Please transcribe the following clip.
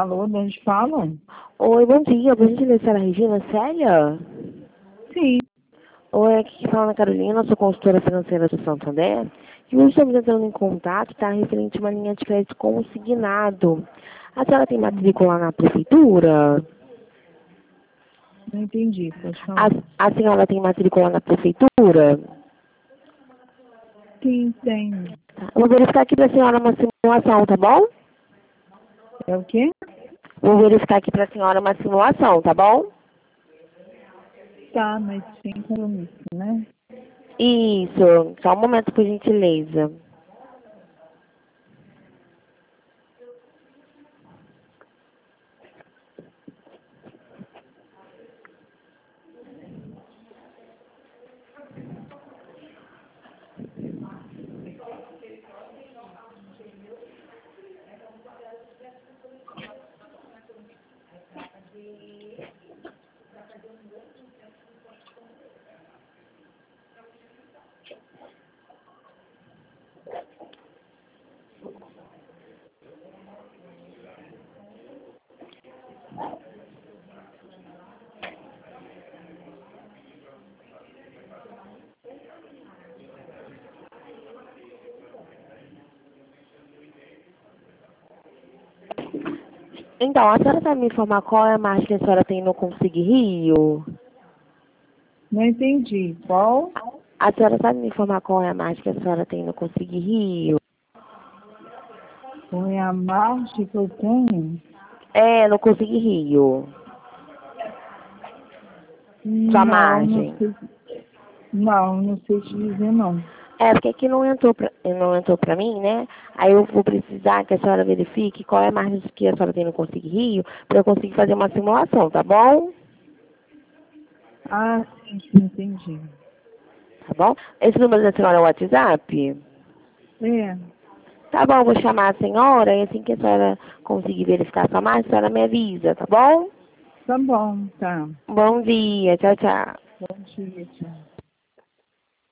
Alô, de onde falam? Oi, bom dia. Por gentileza, senhora Regina Célia? Sim. Oi, aqui que fala Ana Carolina, sou consultora financeira do Santander. E hoje estamos entrando em contato, tá? Referente a uma linha de crédito consignado. A senhora tem matrícula na prefeitura? Não entendi, pode falar. A senhora tem matrícula na prefeitura? Sim, tenho. Tá. Eu vou verificar aqui para a senhora uma simulação, tá bom? É o quê? Vou verificar aqui para a senhora uma simulação, tá bom? Tá, mas sem compromisso, né? Isso. Só um momento, por gentileza. Então, a senhora sabe me informar qual é a margem que a senhora tem no Consig Rio? Não entendi. Qual? A senhora sabe me informar qual é a margem que a senhora tem no Consig Rio? Qual é a margem que eu tenho? É, no Consig Rio. Sua Não, margem. não sei te dizer não. É, porque aqui não entrou pra mim, né? Aí eu vou precisar que a senhora verifique qual é a margem que a senhora tem no Consig Rio, para eu conseguir fazer uma simulação, tá bom? Ah, sim, entendi. Tá bom? Esse número da senhora é o WhatsApp? É, Tá bom, vou chamar a senhora e assim que a senhora conseguir verificar a sua margem, a senhora me avisa, tá bom? tá bom, tá. Bom dia, tchau, tchau. Bom dia, tchau.